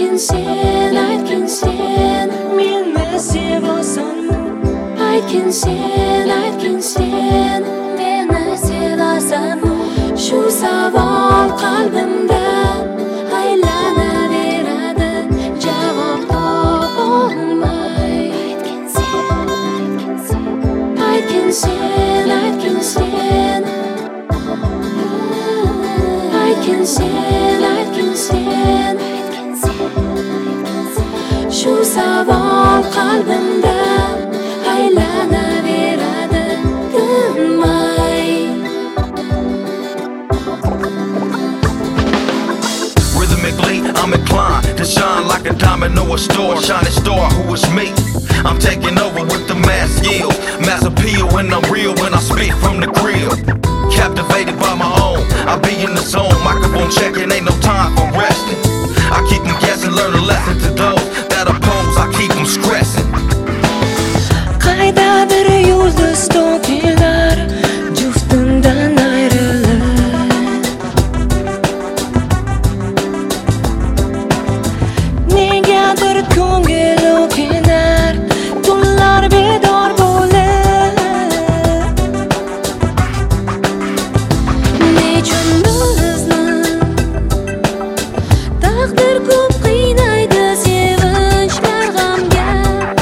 aytgin sen meni sevasanmi? Aytgin sen meni sevasanmi? Shu savol qalbimda aylanaveradi, javob topolmay. Aytgin sen aytgin sen shu savol qalbimda aylanaveradi, tinmay. Rhythmically, I'm inclined to shine like a diamond or a star. Shining star, who is me? I'm taking over with the mass yield, mass appeal when I'm real, when I speak from the grill. Captivated by my own, I be in the zone. Microphone checking, ain't no time for resting. I keep them guessing, learn a lesson to those that oppose. I keep them stressing. Qaydadir yulduz to'kilar juftimdan ayrilib, negadir ko'ngil o'kinar, tunlar bedor bo'lib. Nechun bizni taqdir ko'p qiynaydi, sevinchlar g'amga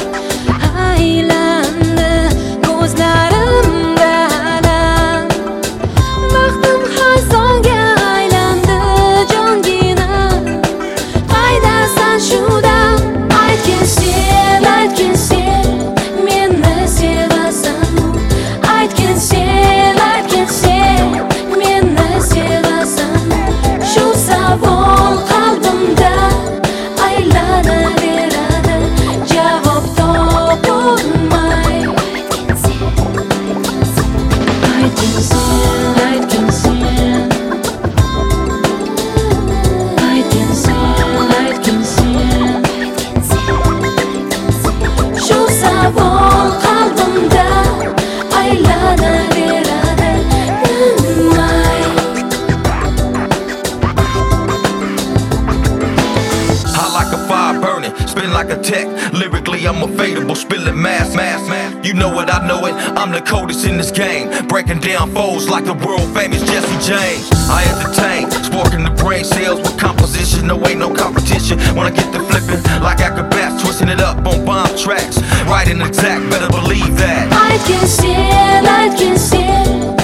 aylandi, ko'zlarimda alam. Vaqtim xazonga aylandi, jongina qaydasan shu dam? Aytgin sen meni sevasanmi? Aytgin sen meni sevasanmi? Shu savol qalbimda aylanaveradi, javob topolmay. Aytgin sen shu savol qalbimda aylanaveradi, tinmay. Hot like a fire burning, spin like a tech. Lyrically, I'm unfadable, spilling mass. You know it, I know it. I'm the coldest in this game, breaking down foes like the world famous Jesse James. I entertain, sparking the brain cells with composition. No ain't no competition when I get to flipping like acrobats, twisting it up on bomb tracks. Right in attack, better believe that. Aytgin sen